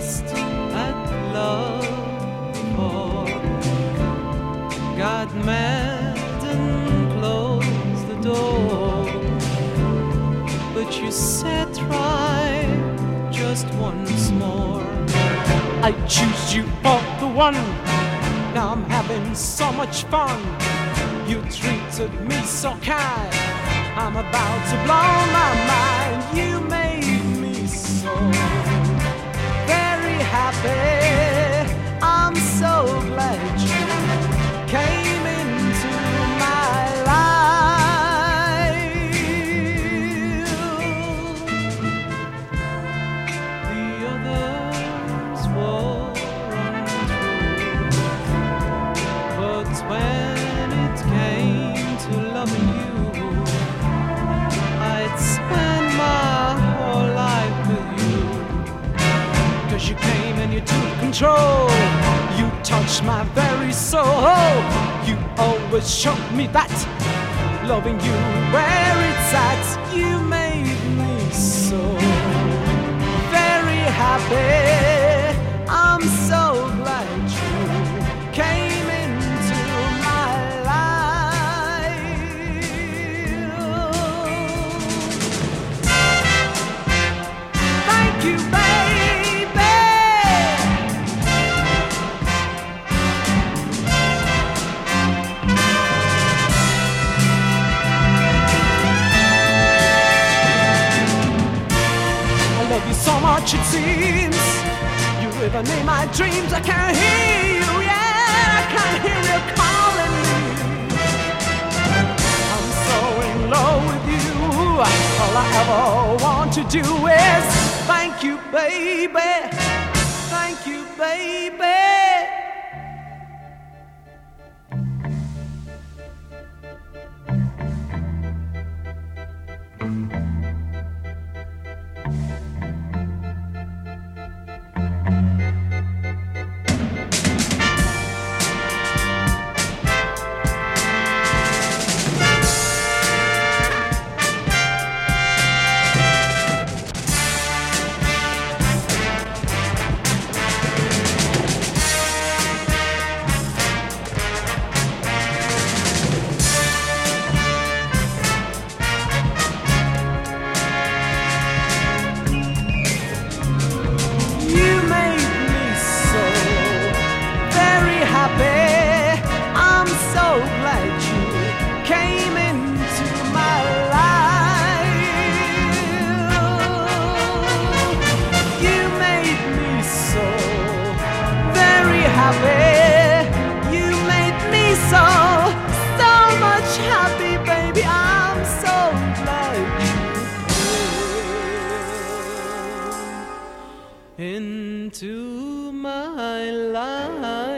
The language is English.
just at love for got mad and closed the door. But you said try just once more. I choose you for the one. Now I'm having so much fun. You treated me so kind. I'm about to blow my mind. You made me so very happy. I'm so glad you came into my life. The others were untrue, but when it came to loving you, I'd spend my whole life with you. 'Cause you came and you took control. You touched my very soul. You always showed me that loving you where it's at. You made me so very happy. I'm so glad you came into my life. Thank you, baby. I love you so much it seems. You live in my dreams. I can't hear you, yeah. I can't hear you calling me. I'm so in love with you. All I ever want to do is thank you, baby. Thank you, baby. I'm so glad you came into my life. You made me so very happy. You made me so much happy, baby. I'm so glad you came into my life.